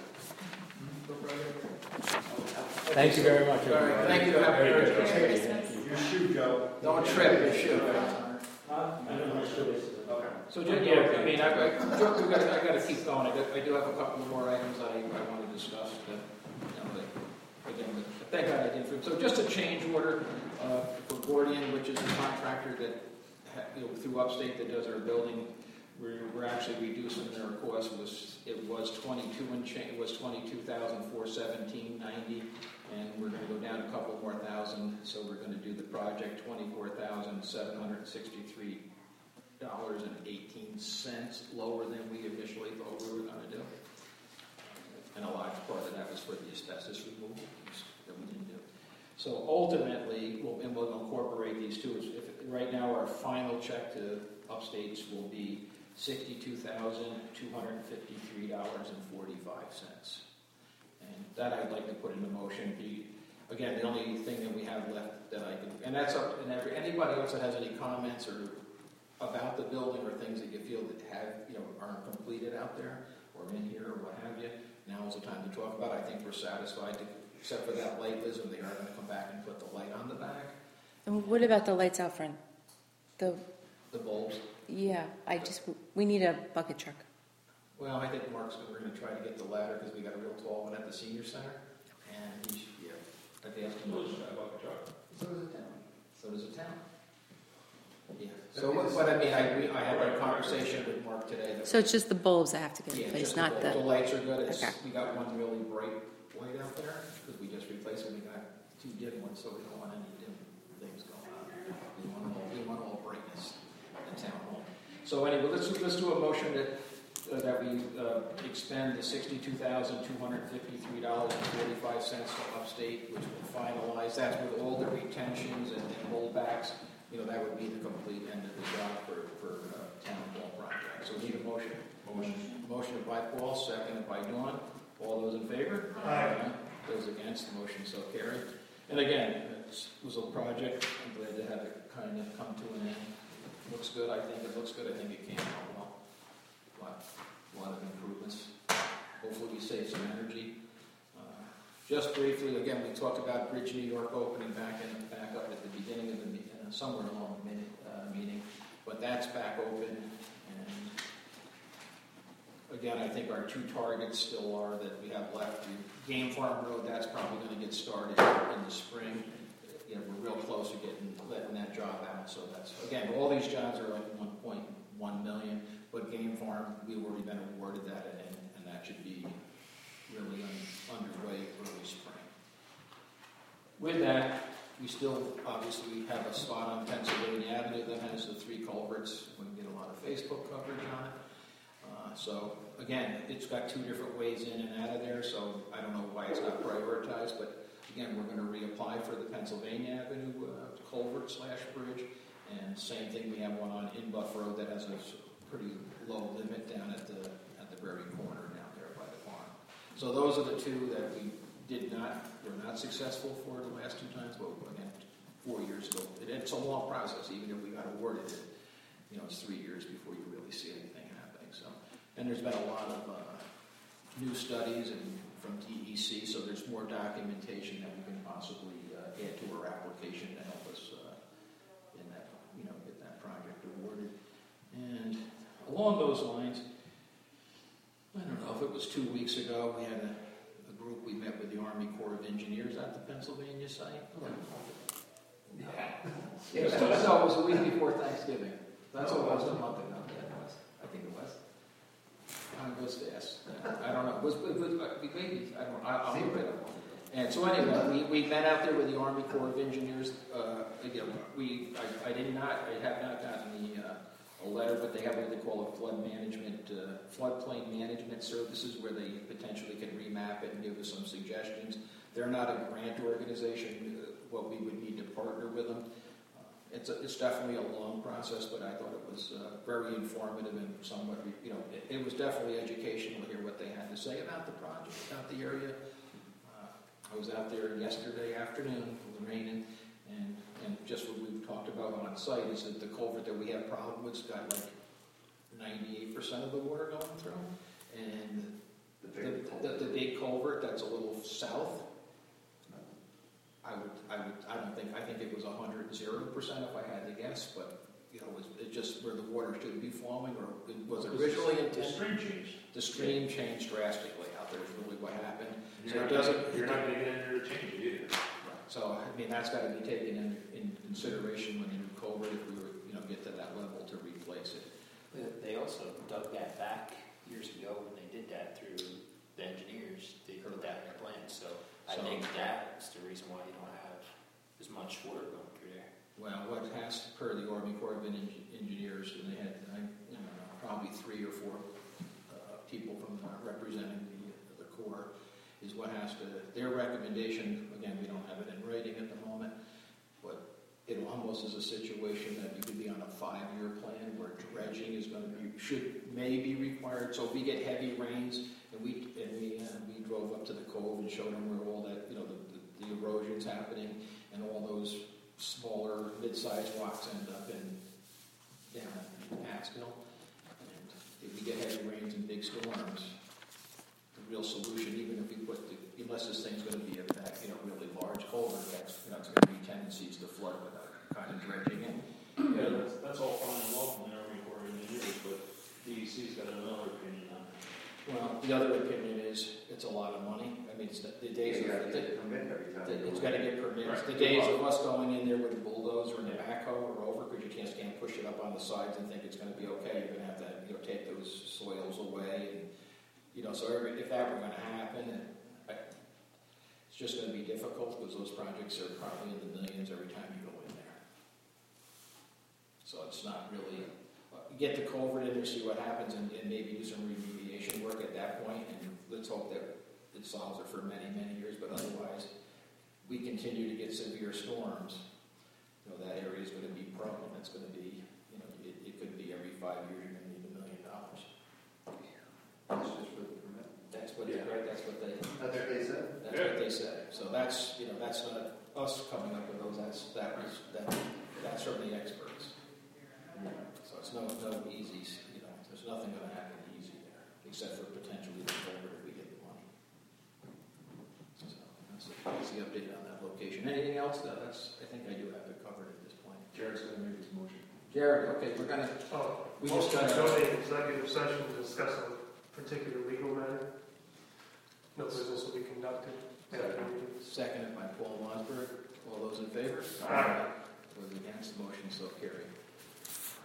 Thank you very much. All right, thank you. Have a Very Merry good. Christmas. Thank you. Your shoe, Joe. Don't trip your shoe. I don't know, sure this is. Okay. So, just, yeah, I mean, I, I, we got, I got to keep going. I, got, I do have a couple of more items I, I want to discuss. That, you know, that, again, but thank God I didn't. So, just a change order uh, for Gordian, which is the contractor that, ha- you know, through Upstate that does our building. We're, we're actually reducing their cost. It was it was twenty-two and change. It was twenty-two thousand four seventeen ninety, and we're going to go down a couple more thousand. So we're going to do the project twenty-four thousand seven hundred sixty-three dollars and eighteen cents lower than we initially thought we were going to do. And a large part of that was for the asbestos removal that we didn't do. So ultimately, we'll, and we'll incorporate these two. If, right now, our final check to Upstate's will be sixty-two thousand two hundred fifty-three dollars and forty-five cents. And that I'd like to put into motion. Be, again, the only thing that we have left that I can, and that's up, and every, anybody else that has any comments or about the building or things that you feel that have, you know, aren't completed out there or in here or what have you, now is the time to talk about it. I think we're satisfied, to, except for that light, Liz, when they are going to come back and put the light on the back, And what about the lights out front? The, the bulbs. yeah, I just, we need a bucket truck. Well, I think Mark's, we're going to try to get the ladder because we got a real tall one at the senior center, and he should, yeah, I've asked him. Those are about the truck. So does a town. So does a town. Yeah. So what, what I mean, I, we, I had a conversation with Mark today. That So it's just the bulbs that have to get yeah, replaced, just not the, the the, lights are good. It's, Okay. We got one really bright light out there because we just replaced it. We got too dim one, so we don't want any dim things going on. We want all, we want all brightness in town hall. So anyway, let's, let's do a motion that, uh, that we uh, expend the sixty-two thousand two hundred fifty-three dollars and forty-five cents to Upstate, which will finalize, that's with all the retentions and and holdbacks. You know, that would be the complete end of the job for, for uh, town hall project. So we need a motion. Motion. Motion by Paul, seconded by Dawn. All those in favor? Aye. Those against, the motion so carried. And again, it was a project, I'm glad to have it kind of come to an end. Looks good, I think it looks good, I think it came out well. A lot, a lot of improvements. Hopefully we save some energy. Uh, Just briefly, again, we talked about Bridge New York opening back in, back up at the beginning of the, me- uh, somewhere along the minute, uh, meeting, but that's back open. And again, I think our two targets still are that we have left. The Game Farm Road, that's probably going to get started in the spring. You know, we're real close to getting, letting that job out. So that's, again, all these jobs are like one point one million, but Game Farm, we've already been awarded that, and, and that should be really un, underway early spring. With that, we still obviously have a spot on Pennsylvania Avenue that has the three culverts. We can get a lot of Facebook coverage on it. Uh, so again, it's got two different ways in and out of there, so I don't know why it's not prioritized, but again, we're going to reapply for the Pennsylvania Avenue uh, culvert slash bridge, and same thing, we have one on Inbuff Road that has a pretty low limit down at the at the very corner down there by the farm. So those are the two that we did not, were not successful for the last two times, but again, four years ago. It, it's a long process, even if we got awarded it, you know, it's three years before you really see anything happening. So, and there's been a lot of uh, new studies and from D E C, so there's more documentation that we can possibly uh, add to our application to help us uh, in that, you know, get that project awarded. And along those lines, I don't know if it was two weeks ago, we had a, a group, we met with the Army Corps of Engineers at the Pennsylvania site. Yeah. Yeah, so it was a week before Thanksgiving. That's what it was, a month ago. I think it was. Time goes fast. I don't know. It was, it was maybe, I don't know. I'll look it up. And so anyway, we, we met out there with the Army Corps of Engineers. Uh, again, we, I, I did not, I have not gotten the, uh, a letter, but they have what they call a flood management, uh, floodplain management services, where they potentially can remap it and give us some suggestions. They're not a grant organization. Uh, what we would need to partner with them. Uh, it's a, it's definitely a long process, but I thought it was uh, very informative and somewhat, you know, it, it was definitely educational to hear what they had to say about the project, about the area. Uh, I was out there yesterday afternoon, it was raining, and and just what we've talked about on site is that the culvert that we have problem with's got like ninety-eight percent of the water going through, and The the, big the, culvert. the big culvert that's a little south, I would, I would, I don't think, I think it was a hundred zero percent if I had to guess, but you know, it was it just where the water should be flowing, or it was originally The intended. stream changed. The stream changed drastically out there is really what happened. So You're it not, doesn't. gonna- you're not gonna get in there to change it either. So I mean, that's got to be taken in, in consideration when you culvert if we were, you know, get to that level to replace it. They also dug that back years ago when they did that through the engineers. They put that in their plan. So I So- think that's the reason why you don't have as much water going through there. Well, what has, per the Army Corps of En- Engineers, and they had, I, you know, probably three or four uh, people from uh, representing the, the Corps, is what has to, their recommendation, again, we don't have it in writing at the moment, but it almost is a situation that you could be on a five-year plan where dredging is going to be, should, may be required. So if we get heavy rains, and we, and we, uh, we drove up to the cove and showed them where all that, you know, the, the, the erosion's happening, and all those smaller, mid-sized rocks end up in, down in Catskill. And if we get heavy rains and big storms, the real solution, even if we put the, unless this thing's going to be a, you know, really large culvert, that's, you know, it's going to be tendencies to flood without kind of dredging in. Yeah, that's, that's all fine and well from the Army Corps of Engineers, but D E C's got another opinion on it. Well, the other opinion is it's a lot of money. I mean, it's the, the days You of, have to get a permit every time. the- you it's go got to in. get permits. Right. The days of us going in there with a bulldozer and a backhoe are over, because you can't, can't push it up on the sides and think it's going to be okay. You're going to have to, you know, take those soils away, and you know, so every, if that were going to happen, and I, It's just gonna be difficult because those projects are probably in the millions every time you go in there. So it's not really, uh, get the culvert in there, see what happens, and, and maybe do some remediation work at that point, and let's hope that it solves it for many, many years, but otherwise, we continue to get severe storms, you know, that area is gonna be prone, it's gonna be, you know, it, it could be every five years, you're gonna need a million dollars. That's just for the permit. That's what, Yeah. right, that's what they, That's what they said? that's what they said. So that's, you know, that's not us coming up with those, that's, that was, that, that's certainly experts. So it's no, no easy, you know, there's nothing gonna happen easy there, except for potentially the culvert if we get the money. So that's, that's the update on that location. Anything else? No, that's, I think I do have it covered at this point. Jared's gonna make his motion. Jared, okay, we're gonna, Oh, we just motion to gotta, go into executive session to discuss a particular legal matter. No business will be conducted after the meeting. seconded by Paul Wadsberg. All those in favor? Aye. Those against, motion so carried.